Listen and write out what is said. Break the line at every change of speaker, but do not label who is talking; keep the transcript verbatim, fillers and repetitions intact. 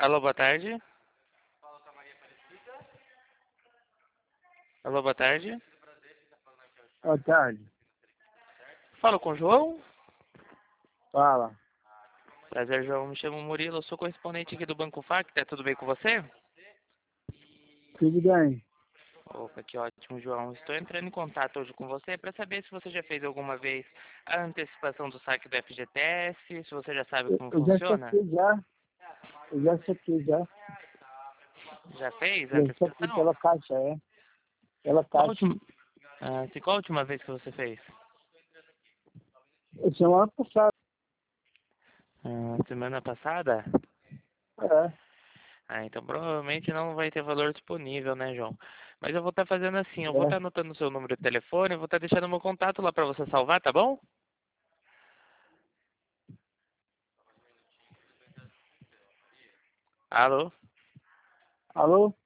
Alô, boa tarde. Alô, boa tarde.
Boa tarde.
Fala com o João.
Fala.
Prazer, João. Me chamo Murilo, eu sou correspondente aqui do Banco Facta. Tudo bem com você?
Tudo bem?
Opa, que ótimo, João. Estou entrando em contato hoje com você para saber se você já fez alguma vez a antecipação do saque do F G T S, se você já sabe
Eu,
como
eu já
funciona.
saquei já. Eu já saquei já.
Já fez a
Já saquei
antecipação?
pela caixa, é. Pela
Qual a
caixa.
última, ah, se qual a última vez que você fez?
Semana passada.
Ah, semana passada?
É.
Ah, então provavelmente não vai ter valor disponível, né, João? Mas eu vou estar fazendo assim, eu vou estar
É.
anotando o seu número de telefone, eu vou estar deixando meu contato lá para você salvar, tá bom? Alô?
Alô?